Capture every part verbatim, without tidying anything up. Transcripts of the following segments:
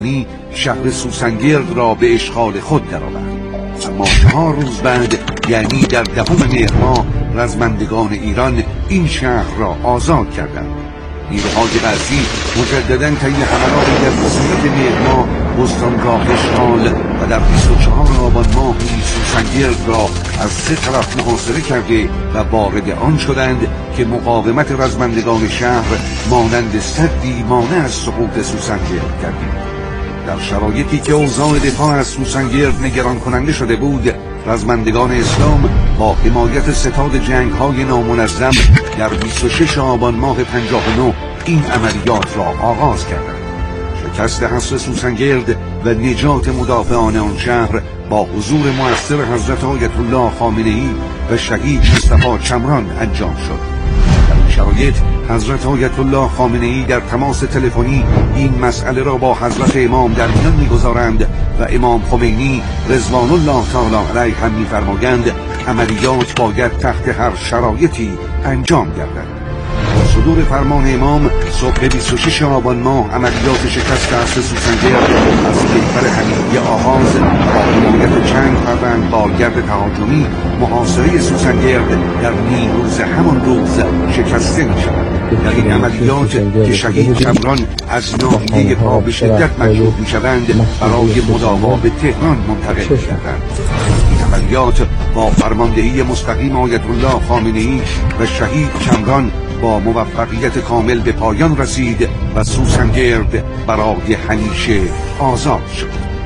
شهر سوسنگرد را به اشغال خود درآورد. اما چهار روز بعد، یعنی در دهم مهر ماه، رزمندگان ایران این شهر را آزاد کردند. نیروهای غربی مجدداً طی حملاتی در صورت مهر ماه بستان را اشغال و در بیست و چهار آبان ماهی سوسنگرد را از سه طرف محاصره کرده و وارد آن شدند که مقاومت رزمندگان شهر مانند سدی مانع از سقوط سوسنگرد کردند. در شرایطی که اوضاع دفاع از سوسنگرد نگران کننده شده بود، رزمندگان اسلام با حمایت ستاد جنگ‌های نامنظم در بیست و شش آبان ماه پنجاه و نه این عملیات را آغاز کردند. شکست حصر سوسنگرد و نجات مدافعان آن شهر با حضور مؤثر حضرت آیت الله خامنه‌ای و شهید مصطفی چمران انجام شد. در این شرایط حضرت آیت الله خامنه‌ای در تماس تلفنی این مسئله را با حضرت امام در میان می‌گذارند و امام خمینی رضوان الله تعالی علیه هم می‌فرمایند عملیات باید تحت هر شرایطی انجام گردد. صدور فرمان امام صبح بیست و شش آبان ماه عملیات شکست حصر سوسنگرد از کشور حمیدیه آغاز با حمایت چند فروند بارگرد تهاجمی محاصره سوسنگرد در نیم روز همان روز شکسته می شود. در این عملیات که شهید چمران از ناحیه پا به شدت مجروح می شوند برای مداوا به تهران منتقل می شوند. این عملیات با فرماندهی مستقیم آیت الله خامنه‌ای و شهید چمران با موفقیت کامل به پایان رسید و سوسنگرد برای همیشه آزاد شد.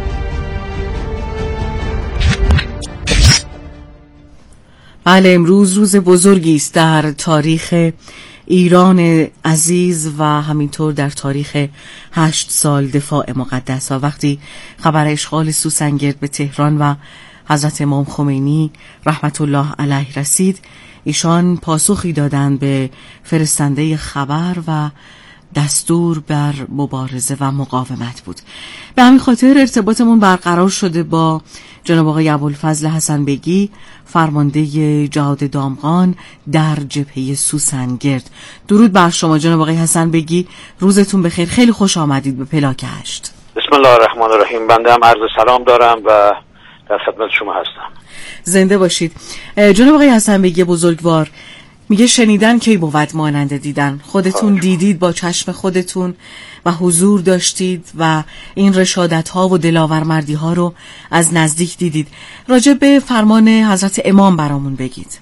بله، امروز روز بزرگی است در تاریخ ایران عزیز و همینطور در تاریخ هشت سال دفاع مقدس. و وقتی خبر اشغال سوسنگرد به تهران و حضرت امام خمینی رحمت الله علیه رسید، ایشان پاسخی دادند به فرستنده خبر و دستور بر مبارزه و مقاومت بود. به همین خاطر ارتباطمون برقرار شده با جناب آقای ابوالفضل حسن بیگی، فرمانده جهاد دامغان در جبهه سوسنگرد. درود بر شما جناب آقای حسن بیگی، روزتون بخیر. خیلی خوش آمدید به پلاک هشت. بسم الله الرحمن الرحیم. بنده هم عرض سلام دارم و در خدمت شما هستم. زنده باشید. جناب آقای حسن بیگی بزرگوار، میگه شنیدن کی بود مانند دیدن. خودتون دیدید، با چشم خودتون و حضور داشتید و این رشادت ها و دلاور مردی ها رو از نزدیک دیدید. راجع به فرمان حضرت امام برامون بگید.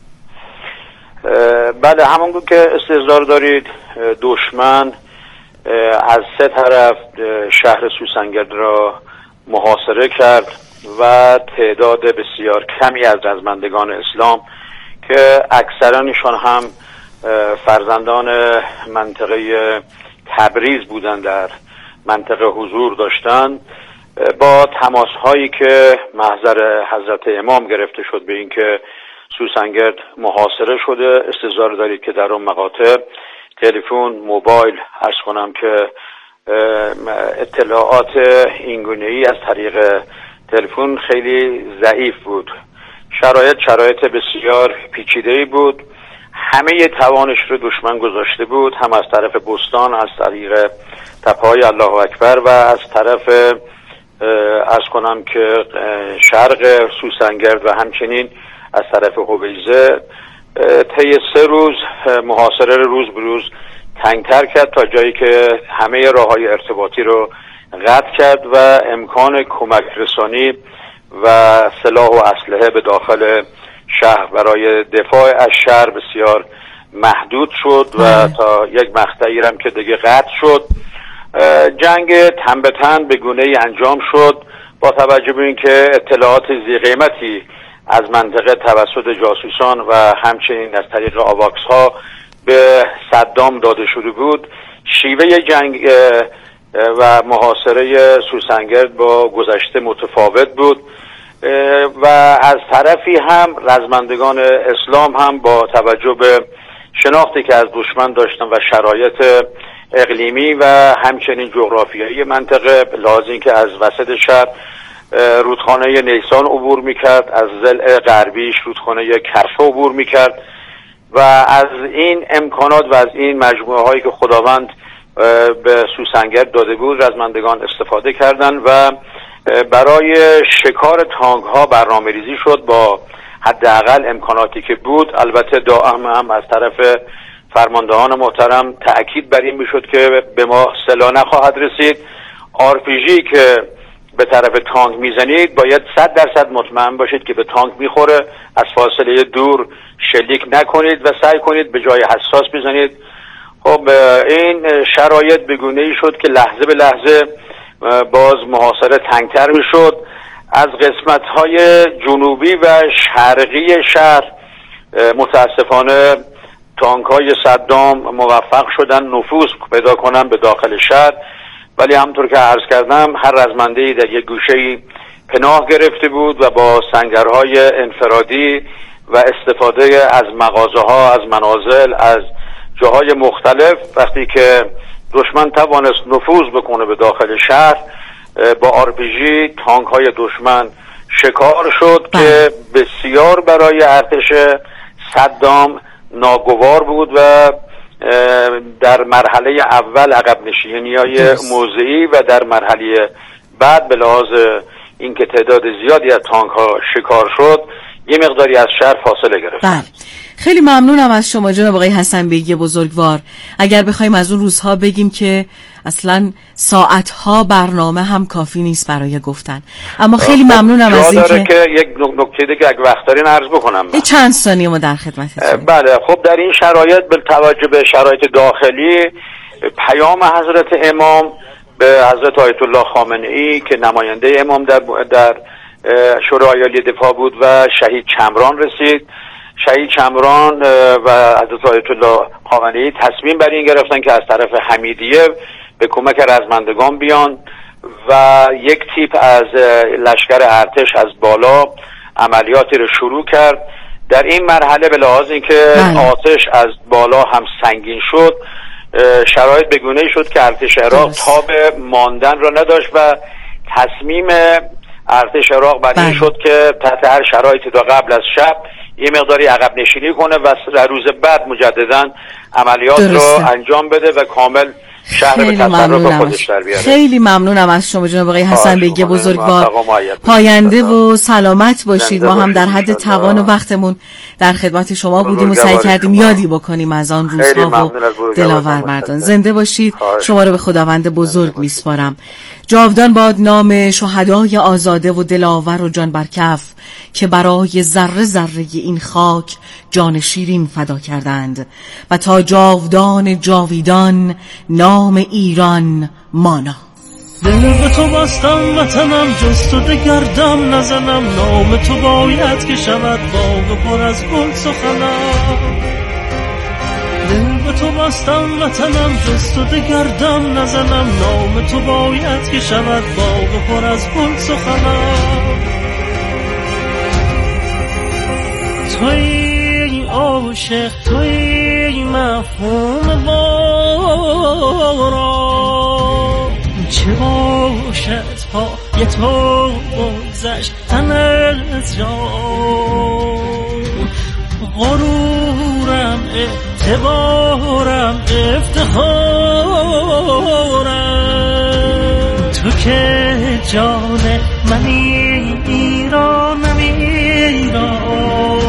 بله، همونگونه که استحضار دارید، دشمن از سه طرف شهر سوسنگرد را محاصره کرد و تعداد بسیار کمی از رزمندگان اسلام که اکثرانشان هم فرزندان منطقه تبریز بودند در منطقه حضور داشتند، با تماس هایی که محضر حضرت امام گرفته شد به اینکه سوسنگرد محاصره شده، استحضار دارید که در اون مقاطع تلفن، موبایل، عرض کنم که اطلاعات اینگونه‌ای از طریق تلفن خیلی ضعیف بود. شرایط شرایط بسیار پیچیده‌ای بود. همه توانش رو دشمن گذاشته بود، هم از طرف بستان، از طریق تپه‌های الله اکبر و از طرف عرض کنم که شرق سوسنگرد و همچنین از طرف حویزه. طی سه روز محاصره روز به روز تنگتر کرد تا جایی که همه راه‌های ارتباطی رو قطع کرد و امکان کمک رسانی و سلاح و اسلحه به داخل شهر برای دفاع از شهر بسیار محدود شد و تا یک مقطعی هم که دیگه قطع شد. جنگ تن به تن به گونه‌ای انجام شد با توجه به اینکه اطلاعات ذی قیمتی از منطقه توسط جاسوسان و همچنین از طریق آواکس ها به صدام داده شده بود. شیوه جنگ و محاصره سوسنگرد با گذشته متفاوت بود و از طرفی هم رزمندگان اسلام هم با توجه به شناختی که از دشمن داشتن و شرایط اقلیمی و همچنین جغرافیایی منطقه، لازم که از وسط شهر رودخانه نیسان عبور میکرد، از ضلع غربیش رودخانه کرفه عبور میکرد و از این امکانات و از این مجموعه هایی که خداوند به سوسنگر داده بود رزمندگان استفاده کردند و برای شکار تانک ها برنامه ریزی شد با حداقل امکاناتی که بود. البته دائم هم از طرف فرماندهان محترم تأکید بر این میشد که به ما سلاح نخواهد رسید. آر پی جی که به طرف تانک میزنید باید صد درصد مطمئن باشید که به تانک میخوره، از فاصله دور شلیک نکنید و سعی کنید به جای حساس بزنید. خب این شرایط بگونه‌ای شد که لحظه به لحظه باز محاصره تنگتر میشد. از قسمت‌های جنوبی و شرقی شهر متاسفانه تانک‌های صدام موفق شدن نفوذ پیدا کنن به داخل شهر، ولی همونطور که عرض کردم هر رزمنده‌ای در یک گوشه‌ای پناه گرفته بود و با سنگرهای انفرادی و استفاده از مغازه‌ها، از منازل، از جاهای مختلف، وقتی که دشمن توانست نفوذ بکنه به داخل شهر با آر پی جی تانک‌های دشمن شکار شد که بسیار برای ارتش صدام ناگوار بود و در مرحله اول عقب نشینی‌های موضعی و در مرحله بعد به لحاظ اینکه تعداد زیادی از تانک‌ها شکار شد یه مقداری از شهر فاصله گرفت. بله. خیلی ممنونم از شما جناب آقای حسن بیگ بزرگوار. اگر بخوایم از اون روزها بگیم که اصلا ساعتها برنامه هم کافی نیست برای گفتن، اما خیلی ممنونم از این که... که یک نکته دیگه اگه وقت دارین عرض بکنم. چند ثانیه ما در خدمتتونیم. بله خب در این شرایط به توجه به شرایط داخلی پیام حضرت امام به حضرت آیت الله خامنه ای که نماینده امام در در شورای عالی دفاع بود و شهید چمران رسید. شهید چمران و حضرت آیت الله خامنه ای تصمیم بر این گرفتن که از طرف حمیدیه به کمک رزمندگان بیان و یک تیپ از لشکر ارتش از بالا عملیاتی رو شروع کرد. در این مرحله به لحاظ اینکه آتش از بالا هم سنگین شد، شرایط بگونه‌ای شد که ارتش عراق تاب ماندن را نداشت و تصمیم ارتش عراق بر این شد که تحت هر شرایطی تا قبل از شب یه مقداری عقب نشینی کنه و در روز بعد مجددا عملیات رو انجام بده و کامل شهر به تصرف خودش در بیاره. خیلی ممنونم از شما جناب آقای حسن بیگ بزرگوار. پاینده و سلامت باشید. ما هم در حد توان و وقتمون در خدمت شما بودیم و سعی کردیم یادی بکنیم از آن روزها و دلاور مردان. زنده باشید. شما رو به خداوند بزرگ میسپارم. جاودان باد نام شهدای آزاده و دلاور و جان بر کف که برای ذره ذره این خاک جان شیرین فدا کردند و تا جاودان جاویدان نام ایران مانا. دل به تو بستم وطنم جز تو دگردم نزنم، نام تو باید که شود باغ پر از گل سخنم. دل به تو بستم وطنم جز تو دگردم نزنم، نام تو باید که شود باغ پر از گل سخنم. توی عاشق توی مفهوم بارا، چه باشد پای تو بگذشت تنت را، غرورم اعتبارم افتخارم، تو که جان منی ایرانم ایران.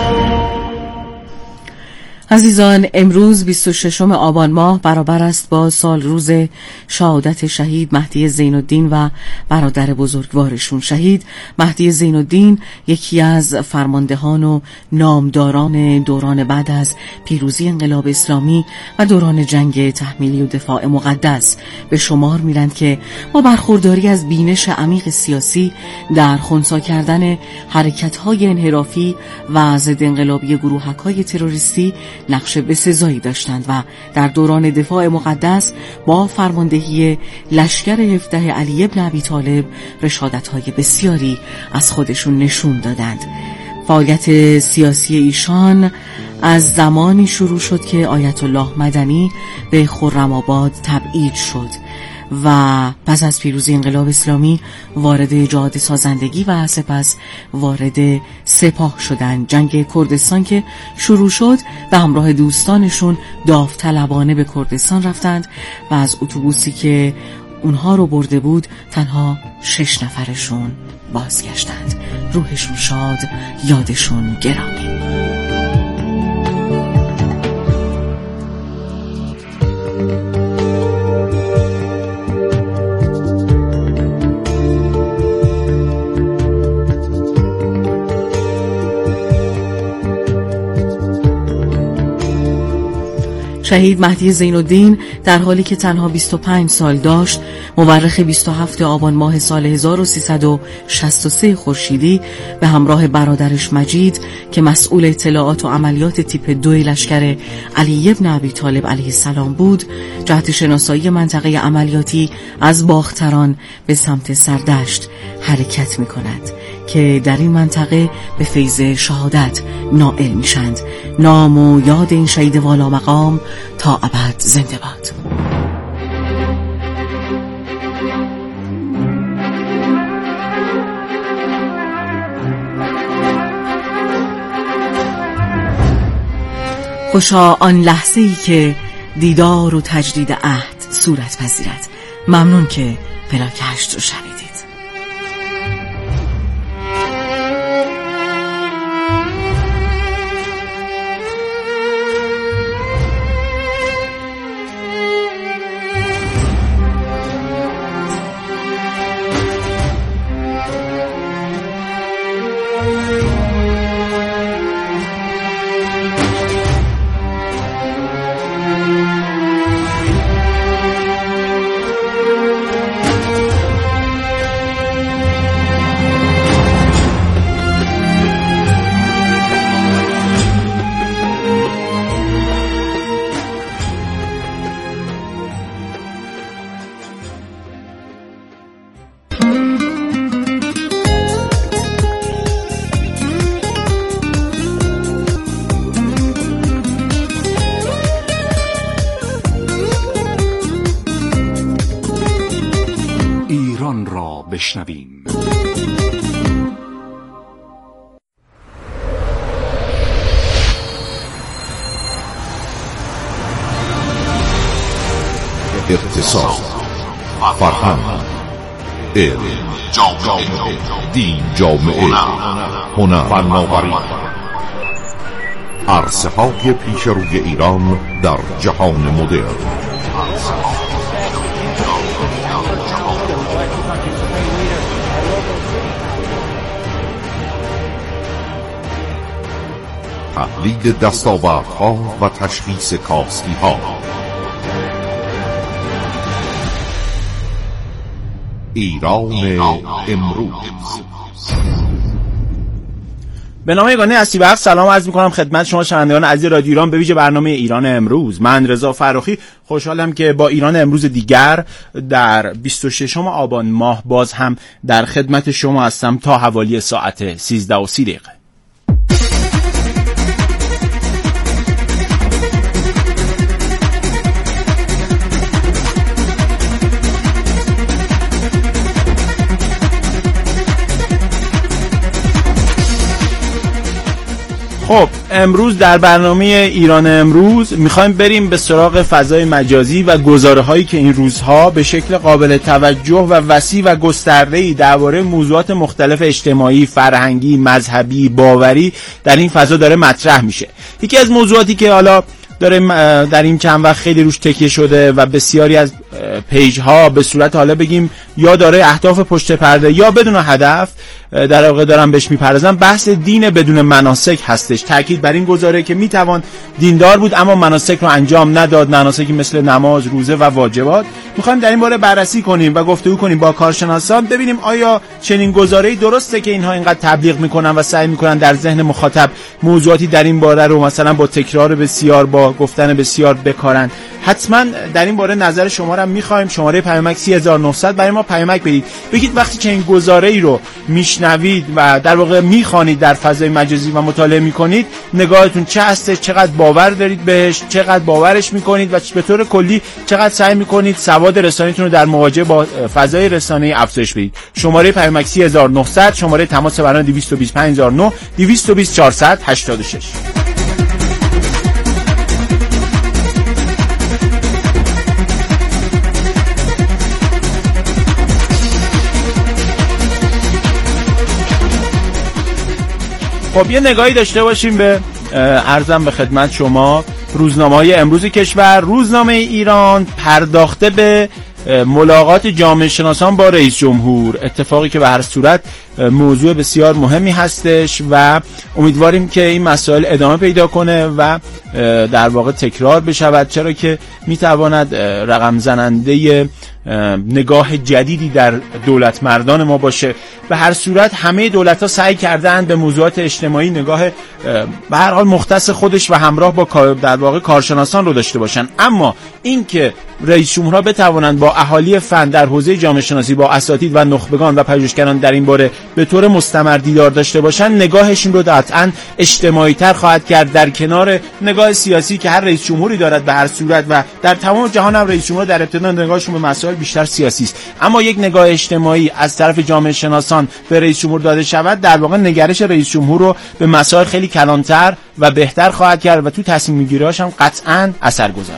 عزیزان، امروز بیست و ششم آبان ماه برابر است با سال روز شهادت شهید مهدی زین الدین و برادر بزرگوارشون. شهید مهدی زین الدین یکی از فرماندهان و نامداران دوران بعد از پیروزی انقلاب اسلامی و دوران جنگ تحمیلی و دفاع مقدس به شمار میرند که با برخورداری از بینش عمیق سیاسی در خنثی کردن حرکت‌های انحرافی و ضد انقلابی گروهک‌های تروریستی نقش بسزایی داشتند و در دوران دفاع مقدس با فرماندهی لشکر هفده علی ابن ابی طالب رشادت‌های بسیاری از خودشون نشون دادند. فعالیت سیاسی ایشان از زمانی شروع شد که آیت الله مدنی به خرم‌آباد تبعید شد و پس از پیروزی انقلاب اسلامی وارد جهاد سازندگی و سپس وارد سپاه شدند. جنگ کردستان که شروع شد به همراه دوستانشون داوطلبانه به کردستان رفتند و از اتوبوسی که اونها رو برده بود تنها شش نفرشون بازگشتند. روحشون شاد، یادشون گرامی. شهید مهدی زین‌الدین در حالی که تنها بیست و پنج سال داشت، مورخ بیست و هفتم آبان ماه سال هزار و سیصد و شصت و سه خورشیدی به همراه برادرش مجید که مسئول اطلاعات و عملیات تیپ دو لشکر علی بن ابی طالب علیه السلام بود، جهت شناسایی منطقه عملیاتی از باختران به سمت سردشت حرکت می کند که در این منطقه به فیض شهادت نائل میشند. نام و یاد این شهید والا مقام تا ابد زنده باد. خوشا آن لحظه ای که دیدار و تجدید عهد صورت پذیرد. ممنون که پلاک هشت رو شنیدید. بشنویم. اقتصاد، فرهنگ، علم، دین، جامعه، هنر، فناوری، عرصه‌های پیش روی ایران در جهان مدرن. تحلیل دستاوردها و تشخیص کاسی‌ها. ایران امروز. به نام یگانه هستی بخش سلام عرض می‌کنم خدمت شما شنوندگان عزیز رادیو ایران، به ویژه برنامه ایران امروز. من رضا فرخی خوشحالم که با ایران امروز دیگر در بیست و ششم آبان ماه باز هم در خدمت شما هستم تا حوالی ساعت سیزده و سی دقیقه. خب امروز در برنامه ایران امروز میخوایم بریم به سراغ فضای مجازی و گزاره هایی که این روزها به شکل قابل توجه و وسیع و گسترده‌ای درباره موضوعات مختلف اجتماعی، فرهنگی، مذهبی، باوری در این فضا داره مطرح میشه. یکی از موضوعاتی که حالا داره در این چند وقت خیلی روش تکیه شده و بسیاری از پیج ها به صورت حالا بگیم یا داره اهداف پشت پرده یا بدون هدف در واقع دارن بهش میپردازن، بحث دین بدون مناسک هستش. تاکید بر این گزاره که میتوان دیندار بود اما مناسک رو انجام نداد، مناسکی مثل نماز، روزه و واجبات. میخوایم در این باره بررسی کنیم و گفتگو کنیم با کارشناسان، ببینیم آیا چنین گزاره‌ای درسته که اینها اینقدر تبلیغ میکنن و سعی میکنن در ذهن مخاطب موضوعاتی در این باره رو مثلا با تکرار بسیار، با گفتن بسیار بکارن. حتما در این باره نظر شما رو می‌خوایم. شماره پیامک سه هزار و نهصد برای ما پیامک بدید. بگید وقتی که این گزاره‌ای رو میشنوید و در واقع میخوانید در فضای مجازی و مطالعه میکنید، نگاهتون چه هسته، چقدر باور دارید بهش، چقدر باورش میکنید و به طور کلی چقدر سعی میکنید سواد رسانیتون رو در مواجهه با فضای رسانه‌ای افزایش بدید. شماره پیامک سه هزار و نهصد، شماره تماس برنامه دویست و بیست پنج هزار و نه، دویست و بیست چهارصد هشتاد و شش. خب یه نگاهی داشته باشیم به عرضم به خدمت شما روزنامه‌های امروز کشور. روزنامه ایران پرداخته به ملاقات جامعه شناسان با رئیس جمهور، اتفاقی که به هر صورت موضوع بسیار مهمی هستش و امیدواریم که این مسائل ادامه پیدا کنه و در واقع تکرار بشود، چرا که میتواند رقم زننده نگاه جدیدی در دولت مردان ما باشه. به هر صورت همه دولت‌ها سعی کردن به موضوعات اجتماعی نگاه به هر حال مختص خودش و همراه با در واقع کارشناسان رو داشته باشن، اما این که رئیس جمهورها بتوانند با اهالی فن در حوزه جامعه شناسی، با اساتید و نخبگان و پژوهشگران در این باره به طور مستمر دیدار داشته باشن، نگاهشون رو قطعاً اجتماعی تر خواهد کرد، در کنار نگاه سیاسی که هر رئیس جمهوری دارد به هر صورت و در تمام جهان هم رئیس جمهور در ابتدا نگاهشون به مسائل بیشتر سیاسی است، اما یک نگاه اجتماعی از طرف جامعه شناسان به رئیس جمهور داده شود، در واقع نگرش رئیس جمهور رو به مسائل خیلی کلانتر و بهتر خواهد کرد و تو تصمیم میگیری‌هاش هم قطعاً اثرگذار.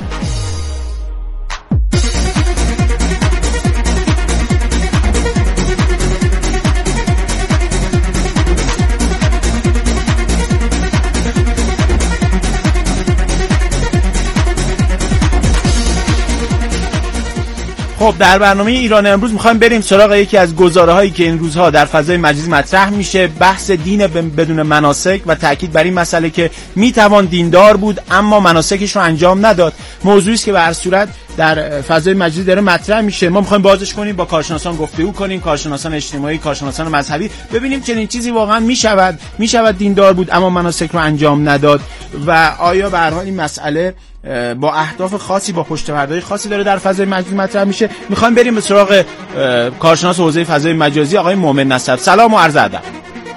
خب در برنامه ایران امروز میخوایم بریم سراغ یکی از گزاره‌هایی که این روزها در فضای مجازی مطرح میشه، بحث دین بدون مناسک و تاکید بر این مسئله که میتوان دیندار بود اما مناسکش رو انجام نداد. موضوعی است که به هر صورت در فضای مجازی داره مطرح میشه. ما میخوایم بازش کنیم، با کارشناسان گفتگو کنیم، کارشناسان اجتماعی، کارشناسان مذهبی، ببینیم چنین چیزی واقعا میشود میشود دیندار بود اما مناسک رو انجام نداد و آیا به هر حال این مسئله با اهداف خاصی، با پشتوردهای خاصی داره در فضای مجازی مطرح میشه. میخوایم بریم به سراغ کارشناس حوزه فضای مجازی آقای مومن نسب. سلام و عرض ادب.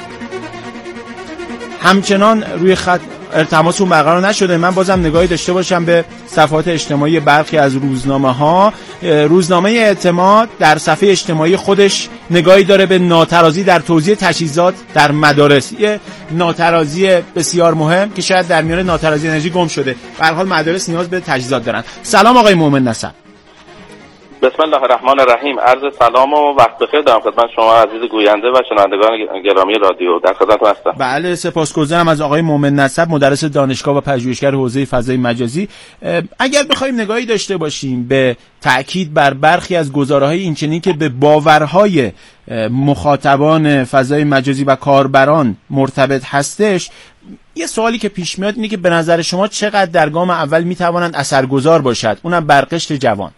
همچنان روی خط ارتباطمون برقرار نشده. من بازم نگاهی داشته باشم به صفحات اجتماعی برخی از روزنامه‌ها. روزنامه اعتماد در صفحه اجتماعی خودش نگاهی داره به ناترازی در توزیع تجهیزات در مدارس، یه ناترازی بسیار مهم که شاید در میان ناترازی انرژی گم شده. به هر حال مدارس نیاز به تجهیزات دارن. سلام آقای مومن نسب. بسم الله الرحمن الرحیم. عرض سلام و وقت بخیر دارم خدمت شما عزیز گوینده و شنوندگان گرامی رادیو. در خدمت هستم. بله سپاسگزارم از آقای مومن نسب، مدرس دانشگاه و پژوهشگر حوزه فضای مجازی. اگر بخوایم نگاهی داشته باشیم به تأکید بر برخی از گزاره‌های اینچنین که به باورهای مخاطبان فضای مجازی و کاربران مرتبط هستش، یه سوالی که پیش میاد اینه که به نظر شما چقدر در گام اول میتوانند اثرگذار باشد، اونم بر قشر جوان؟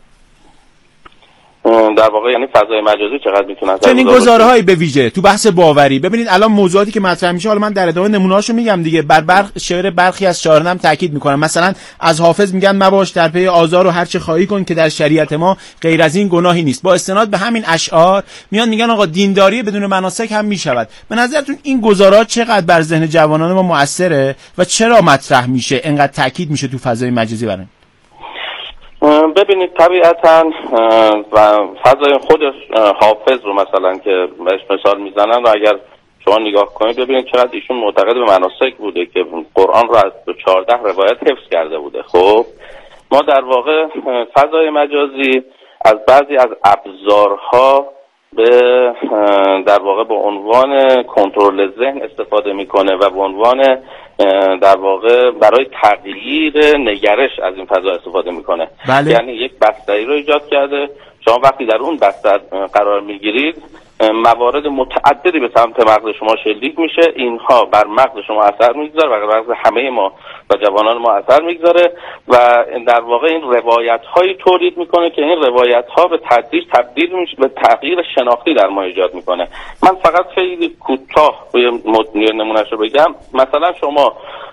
در واقع یعنی فضای مجازی چقدر میتونه اثر چنین گزاره‌هایی به ویژه تو بحث باوری. ببینید الان موضوعاتی که مطرح میشه، حالا من در ادامه نمونه‌هاشو میگم دیگه، بر برخ شعر برخی از شاعران هم تاکید میکنم. مثلا از حافظ میگن مباش در پی آزار و هر چه خواهی کن که در شریعت ما غیر از این گناهی نیست. با استناد به همین اشعار میان میگن آقا دینداری بدون مناسک هم میشود. به نظرتون این گزاره‌ها چقدر بر ذهن جوانان ما مؤثره و چرا مطرح میشه، اینقدر تاکید میشه تو فضای مجازی برن؟ ببینید طبیعتاً و فضای خود حافظ رو مثلا که بهش مثال میزنن و اگر شما نگاه کنید ببینید چقدر ایشون معتقد به مناسک بوده که قرآن رو از چهارده روایت حفظ کرده بوده. خب ما در واقع فضای مجازی از بعضی از ابزارها به در واقع به عنوان کنترل ذهن استفاده میکنه و به عنوان در واقع برای تغییر نگرش از این فضا استفاده میکنه. بله. یعنی یک بستری رو ایجاد کرده، شما وقتی در اون بستر قرار میگیرید موارد متعددی به سمت مغز شما شلیک میشه، اینها بر مغز شما اثر میگذاره و بر مغز همه ما و جوانان ما اثر میگذاره و در واقع این روایت هایی تولید میکنه که این روایت ها به تدریج تبدیل میشه به تغییر شناختی در ما ایجاد میکنه. من فقط خیلی کوتاه روی نمونهش رو بگم. مثلا شما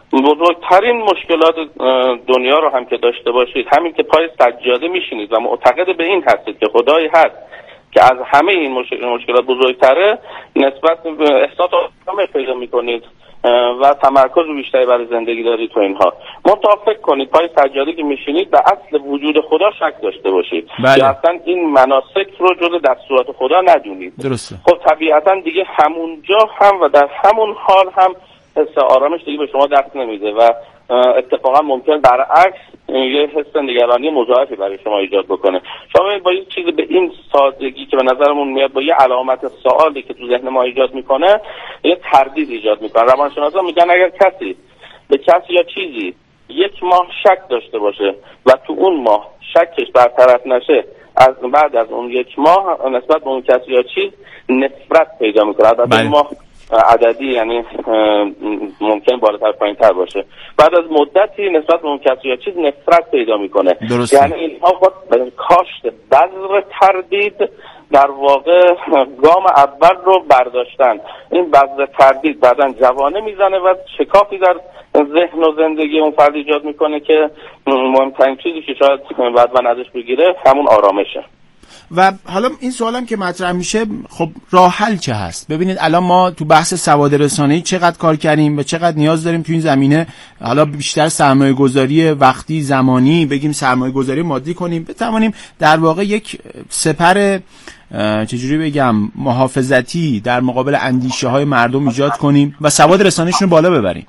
بزرگترین مشکلات دنیا رو هم که داشته باشید، همین که پای سجاده میشینید و معتقد به این هستید که خدایی هست که از همه این مشکلات بزرگتره، نسبت به احساس آرامش پیدا میکنید و تمرکز بیشتری برای زندگی دارید تو اینها. منتها فکر کنید پای سجاده که میشینید به اصل وجود خدا شک داشته باشید، بله. یا اصلا این مناسک رو جز دستورات خدا ندونید. درسته. خب طبیعتا دیگه همونجا هم و در همون حال هم حس آرامش دیگه به شما دست نمیده و اتفاقا ممکن برعکس یه حس نگرانی مضاعفی برای شما ایجاد بکنه. شما با یه چیزی به این سادگی که به نظرمون میاد با یه علامت سوالی که تو ذهن ما ایجاد میکنه یه تردید ایجاد میکنه. روانشناسا میگن اگر کسی به کسی یا چیزی یک ماه شک داشته باشه و تو اون ماه شکش برطرف نشه، از بعد از اون یک ماه نسبت به اون کسی یا چیز نفرت پیدا میکنه. از اون ماه عددی یعنی ممکن بالاتر پایین‌تر باشه، بعد از مدتی نسبت به اون کسی یا چیز نفرت پیدا میکنه. یعنی اینها با کاشت بذر تردید در واقع گام اول رو برداشتن. این بذر تردید بعدن جوانه میزنه و شکافی در ذهن و زندگی اون فرد ایجاد میکنه که مهمترین چیزی که شاید بعد و ازش بگیره همون آرامشه. و حالا این سوالم که مطرح میشه، خب راه حل چه هست؟ ببینید الان ما تو بحث سواد رسانه‌ای چقدر کار کردیم و چقدر نیاز داریم تو این زمینه، حالا بیشتر سرمایه گذاری وقتی زمانی بگیم سرمایه گذاری مادی کنیم، بتوانیم در واقع یک سپر چجوری بگم محافظتی در مقابل اندیشه های مردم ایجاد کنیم و سواد رسانه‌ایشون رو بالا ببریم.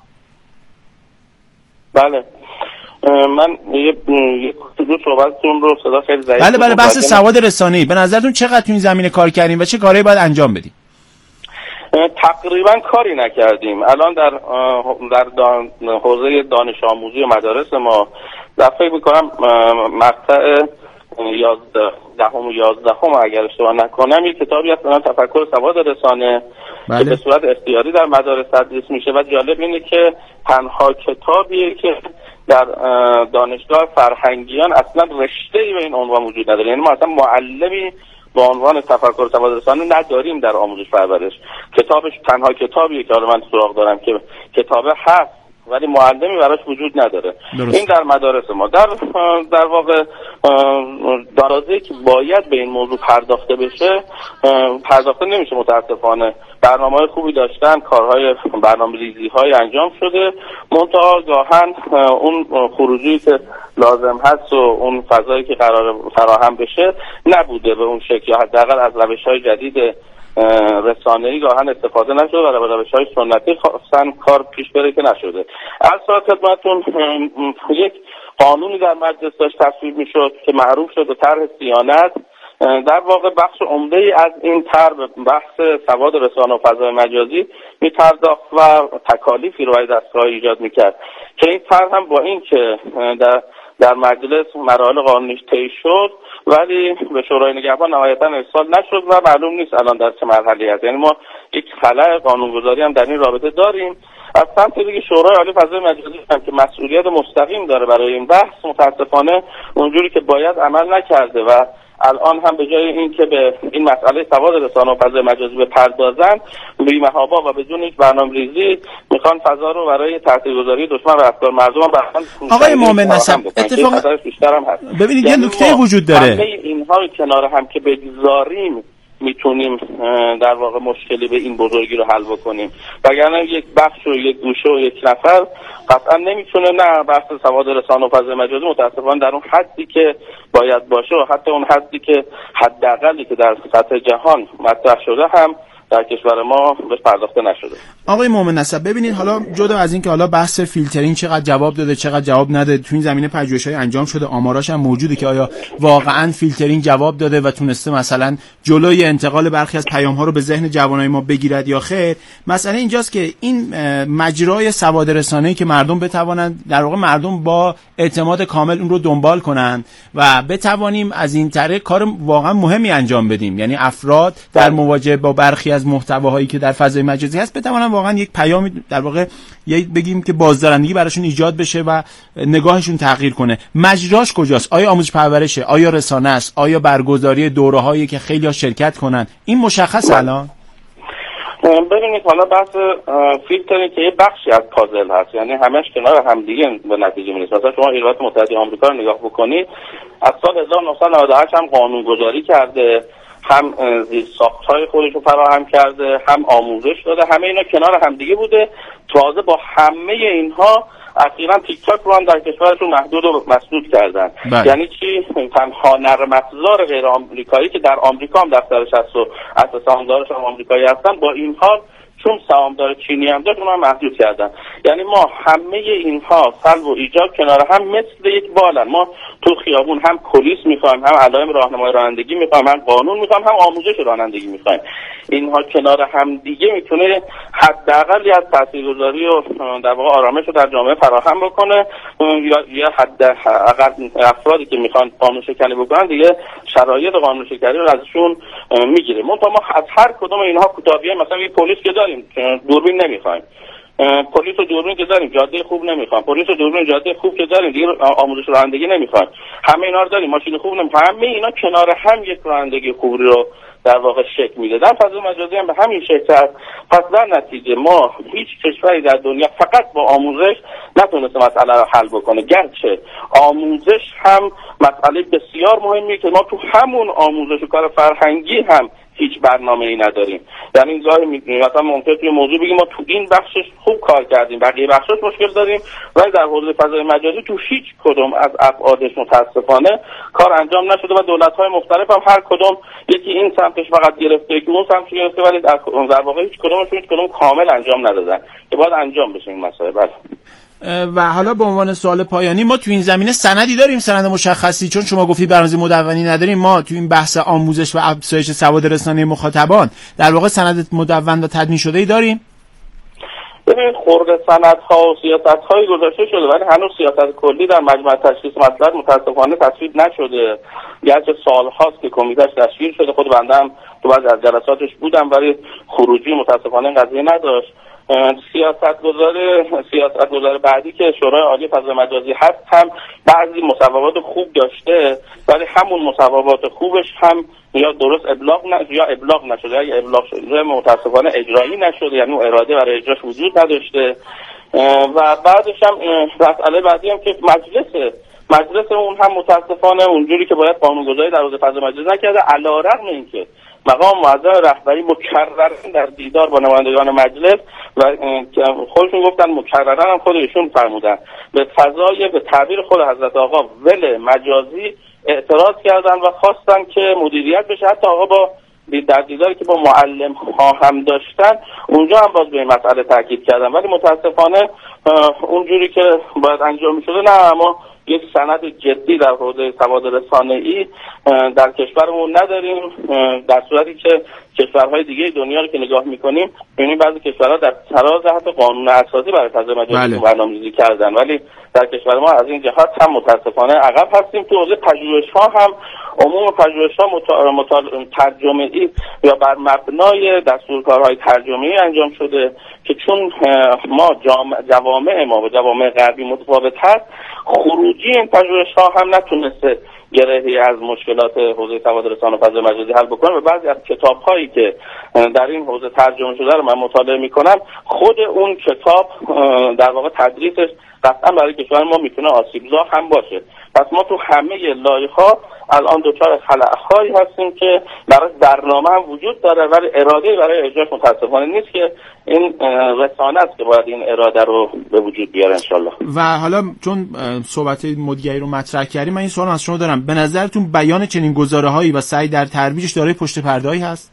بله من یه دو صحبتتون رو صدا خیلی ضعیف. بله بله بحث سواد رسانه‌ای به نظرتون چقدر تو این زمینه کار کردیم و چه کارهایی باید انجام بدیم؟ تقریبا کاری نکردیم. الان در در دان حوزه دانش آموزی و مدارس ما در فکر می‌کنم مقطع یازده دهم و یازدهم اگر اشتباه نکنم یک کتابی هست به نام تفکر سواد رسانه بله. که به صورت اختیاری در مدارس تدریس میشه و جالب اینه که تنها کتابیه که در دانشگاه فرهنگیان اصلا رشته‌ای به این عنوان وجود نداره. یعنی ما اصلا معلمی با عنوان تفکر سواد رسانه نداریم در آموزش پرورش. کتابش تنها کتابیه که حالا من سراغ دارم که کتابه هست ولی معلمی براش وجود نداره. درست. این در مدارس ما در در واقع درازه که باید به این موضوع پرداخته بشه پرداخته نمیشه متاسفانه. برنامه‌های خوبی داشتن، کارهای برنامه‌ریزی‌های انجام شده، منتها گاهن اون خروجی که لازم هست و اون فضایی که قرار فراهم بشه نبوده به اون شکل، یا حداقل از روش‌های جدید رسانه‌ای گاهن استفاده نشده و به روش‌های سنتی خواستن کار پیش بره که نشده. از ساعت خدمتتون یک قانونی در مجلس داشت تصویب میشد که معروف شد به طرح صیانت. در واقع بخش عمده‌ای از این طرح بحث سواد رسانه و فضای مجازی می‌پرداخت و تکالیفی رو برای دستگاه ایجاد می‌کرد که این طرح هم با این که در در مجلس مراحل قانونیش طی شد ولی به شورای نگهبان نهایتاً ارسال نشد و معلوم نیست الان در چه مرحله‌ای است. یعنی ما یک خلأ قانونگذاری هم در این رابطه داریم. از سمت دیگه شورای عالی فضای مجازی هم که مسئولیت مستقیم داره برای این بحث متاسفانه اونجوری که باید عمل نکرده و الان هم به جای این که به این مسئله سواد رسانه و فضای مجازی بپردازن بی‌محابا و بدون هیچ برنامه‌ریزی میخوان فضا رو برای تاثیرگذاری دشمن و افکار مردم هم برسن. آقای مومن نسب اتفاقا ببینید یه نکته وجود داره، همه اینها رو کنار هم که بگذاریم میتونیم در واقع مشکلی به این بزرگی رو حل بکنیم، وگرنه یک بخش و یک گوشه و یک نفر قطعا نمیتونه. نه بحث سواد رسانه و فضای مجازی متاسفانه در اون حدی که باید باشه و حتی اون حدی که حداقلی که در سطح جهان مطرح شده هم در کشور ما بهش پرداخته نشده. آقای مومن نسب ببینید حالا جدا از این که حالا بحث فیلترینگ چقدر جواب داده چقدر جواب نداده، تو این زمینه پژوهش‌های انجام شده، آماراش هم موجوده که آیا واقعا فیلترینگ جواب داده و تونسته مثلا جلوی انتقال برخی از پیام‌ها رو به ذهن جوانای ما بگیرد یا خیر. مسئله اینجاست که این مجرای سواد رسانه‌ای که مردم بتوانند در واقع مردم با اعتماد کامل اون رو دنبال کنن و بتوانیم از این طریق کار واقعا مهمی انجام بدیم، یعنی افراد در مواجهه با برخی از محتواهایی که در فضای مجازی هست بتوانن واقعا یک پیامی در واقع یک بگیم که بازدارندگی براشون ایجاد بشه و نگاهشون تغییر کنه. مجراش کجاست؟ آیا آموزش پرورشه؟ آیا رسانه است؟ آیا برگزاری دوره‌هایی که خیلی‌ها شرکت کنن؟ این مشخص الان ببینید حالا بحث فیلتری که یه بخشی از پازل هست، یعنی همش کنار همدیگه به نتیجه میرسه. مثلا شما ایالات متحده آمریکا رو نگاه بکنید، از سال هزار و نهصد و نود و هشت هم قانونگذاری کرده، هم زیرساخت‌های خودش رو فراهم کرده، هم آموزش داده، همه اینا کنار همدیگه بوده. تازه با همه اینها اخیراً تیک تاک رو هم در کشورشون محدود و مسدود کردن. بله. یعنی چی؟ تنها نرم افزار غیر آمریکایی که در آمریکا هم دفترش هست و اصلا سهامدارش هم آمریکایی هستن، با این حال چون سهامدار چینی هم داشت اونها محدود کردن. یعنی ما همه اینها سلب و ایجاب کنار هم مثل یک بالن. ما تو خیابون هم پلیس میخوایم، هم علائم راهنمای رانندگی میخوایم، هم قانون میخوایم، هم آموزش رانندگی میخوایم. اینها کنار هم دیگه میتونه حداقلی از تاثیرگذاری و در واقع آرامش رو در جامعه فراهم بکنه، یا یا حداقل افرادی که میخوان قانون شکنی بکنن دیگه شرایط قانون شکنی رو ازشون میگیره. ما ما از هر کدوم اینها کوتاهیه، مثلا یه پلیس که داریم دوربین نمیخوایم، پلیس و دوربین که داریم جاده خوب نمیخوایم، پلیس و دوربین جاده خوب که داریم دیگه آموزش رانندگی نمیخوایم، همه اینا رو داریم، ماشین خوب نمیخوایم، همه اینا کنار هم یک رانندگی خوب رو در واقع شکل میده. در فضای مجازی هم به همین شکل است. پس در نتیجه ما هیچ کشوری در دنیا فقط با آموزش نتونسته مسئله رو حل بکنه، گرچه آموزش هم مسئله بسیار مهمیه که ما تو همون آموزش و کار فرهنگی هم هیچ برنامه‌ای نداریم. یعنی این گاهی می‌بینیم مثلا ممکنه توی موضوع بگیم ما تو این بخشش خوب کار کردیم، بقیه بخشش مشکل داریم، ولی در حوزه فضای مجازی تو هیچ کدوم از ابعادش متاسفانه کار انجام نشده و دولت‌های مختلف هم هر کدوم یکی این سمتش فقط گرفته، یکی اون سمتش گرفته، ولی در, در واقع هیچ کدومشون هیچ کدوم کامل انجام ندادن که باید انجام بشه این مسائل. بله. و حالا به عنوان سوال پایانی، ما تو این زمینه سندی داریم، سند مشخصی؟ چون شما گفتی برنامه مدونی نداریم. ما تو این بحث آموزش و افزایش سواد رسانه مخاطبان در واقع سند مدون و تدوین شده ای داریم؟ ببینید خورده سندها و سیاست‌های گذاشته شده، ولی هنوز سیاست کلی در مجمع تشخیص مصلحت متاسفانه تصویب نشده. گرچه سال‌هاست که کمیته‌اش تشکیل شده، خود بنده هم تو بعضی از جلساتش بودم، ولی خروجی متاسفانه این قضیه نداشت. سیاستگزار سیاستگزار بعدی که شورای عالی فضای مجازی هست هم بعضی مصوبات خوب داشته، ولی همون مصوبات خوبش هم یا درست ابلاغ ن... یا ابلاغ نشده یا ابلاغ شده متاسفانه اجرایی نشده، یعنی اون اراده برای اجراش وجود نداشته. و بعدش هم مسئله بعدی هم که مجلس مجلس اون هم متاسفانه اونجوری که باید قانونگذاری در حوزه فضای مجازی نکرده، علیرغم اینکه مقام معظم رهبری مکررن در دیدار با نمایندگان مجلس و خودشون گفتن مکررن هم خودشون فرمودن به فضای به تعبیر خود حضرت آقا ول مجازی اعتراض کردن و خواستن که مدیریت بشه. حتی آقا با در دیداری که با معلم ها هم داشتن اونجا هم باز به این مسئله تاکید کردن، ولی متاسفانه اونجوری که باید انجام می‌شده نه. اما یک سند جدی در حوزه سواد رسانه‌ای در کشورمون نداریم، در صورتی که کشورهای دیگه دنیا رو که نگاه می‌کنیم می‌بینیم بعضی کشورها در تراز حتی قانون اساسی برای فضای مجازی برنامه‌ریزی کردن، ولی در کشور ما از این جهات هم متاسفانه عقب هستیم. تو حوزه پژوهش‌ها هم عموم پژوهش‌ها مطالعه مطال... ترجمه‌ای یا بر مبنای دستورکارهای ترجمه‌ای انجام شده که چون ما جامع... جوامع ما و جوامع غربی متفاوت هست، خروجی این پژوهش‌ها هم نتونسته گرهی از مشکلات حوزه سواد رسانه و فضای مجازی حل بکنه و بعضی از کتاب‌هایی که در این حوزه ترجمه شده رو من مطالعه می‌کنم، خود اون کتاب در واقع تدریسش قطعا برای کشور ما میتونه آسیبزا هم باشه. پس ما تو همه لایه‌ها الان دوچار خلأهایی هستیم که برای برنامه هم وجود داره، ولی اراده برای اجراش متاسفانه نیست که این رسانه است که باید این اراده رو به وجود بیاره انشالله. و حالا چون صحبت مدیری رو مطرح کردیم، من این سوال از شما دارم. به نظرتون بیان چنین گزاره‌هایی و سعی در ترویجش دارای پشت پرده‌ای هست؟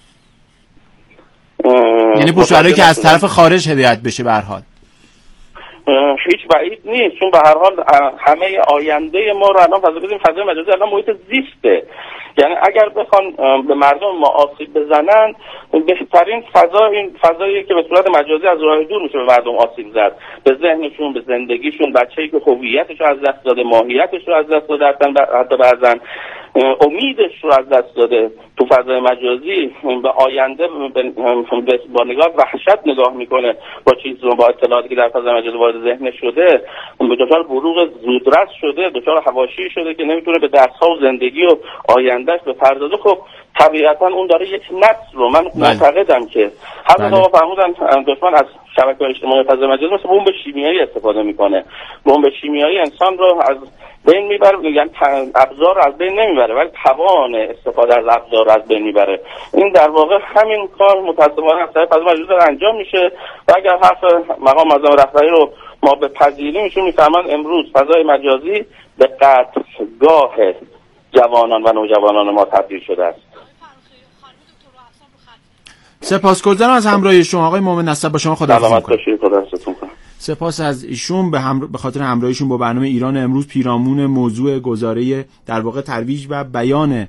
یعنی پشت پرده‌ای که از طرف خارج هدایت بشه به هر حال؟ هیچ بعید نیست، چون به هر حال همه آینده ما رو الان فضا بدیم فضای مجازی الان محیط زیسته. یعنی اگر بخوان به مردم ما آسیب بزنن، بهترین فضا این فضاییه که به صورت مجازی از راه دور میشه به مردم آسیب زد، به ذهنشون، به زندگیشون. بچه‌ای که هویتش رو از دست داده، ماهیتش رو از دست داده، حتی بعضن امیدش رو از دست داده، تو فضای مجازی به آینده با نگاه وحشت نگاه میکنه با چیز رو با اطلاعاتی که در فضای مجازی وارد ذهنش شده، به دچار بلوغ زودرس شده، دچار حواشی شده که نمیتونه به درس‌ها و زندگی و آیندهش بپردازه. خب طبیعتا اون داره یک نسل رو، من معتقدم که حتی آقا فرمودن دشمن از شبکه‌های اجتماعی فضای مجازی مثل بمب شیمیایی استفاده میکنه. بمب شیمیایی انسان رو از بین میبره، یعنی ابزار از بین نمیبره ولی توان استفاده از ابزار از بین میبره. این در واقع همین کار متأسفانه از طریق فضای مجازی داره انجام میشه و اگر حرف مقام معظم رهبری رو ما به پذیریم ایشون میفهمن امروز فضای مجازی به قتلگاه جوانان و نوجوانان ما تبدیل شده است. سپاسگزارم از همراهی شما آقای مومن نصب. با شما خداحافظی می‌کنم. سپاس از ایشون به, همراه... به خاطر همراهیشون با برنامه ایران امروز. پیرامون موضوع گزاره در واقع ترویج و بیان